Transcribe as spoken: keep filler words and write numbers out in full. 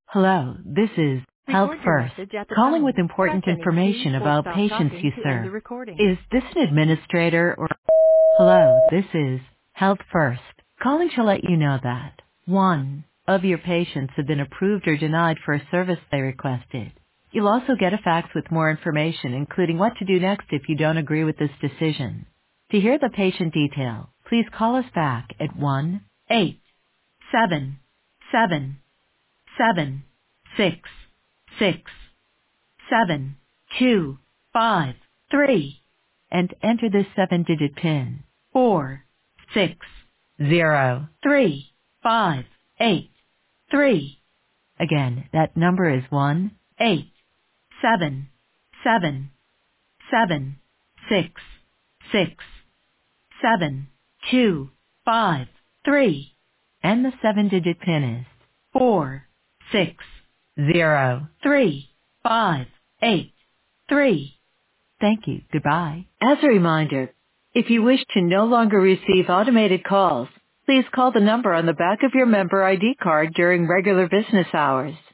Hello, this is Health Record your First, message at the calling with tone. Press important any key information or about stop patients talking you to end serve. the recording. Is this an administrator or... Hello, this is Health First, calling to let you know that one of your patients have been approved or denied for a service they requested. You'll also get a fax with more information, including what to do next if you don't agree with this decision. To hear the patient detail, please call us back at one eight seven seven seven six six seven two five three and enter this seven-digit PIN. Four six zero three five eight three. Again, that number is one eight seven seven seven six six seven two five three, and the seven-digit PIN is four six zero three five eight three. Thank you. Goodbye. As a reminder, if you wish to no longer receive automated calls, please call the number on the back of your member I D card during regular business hours.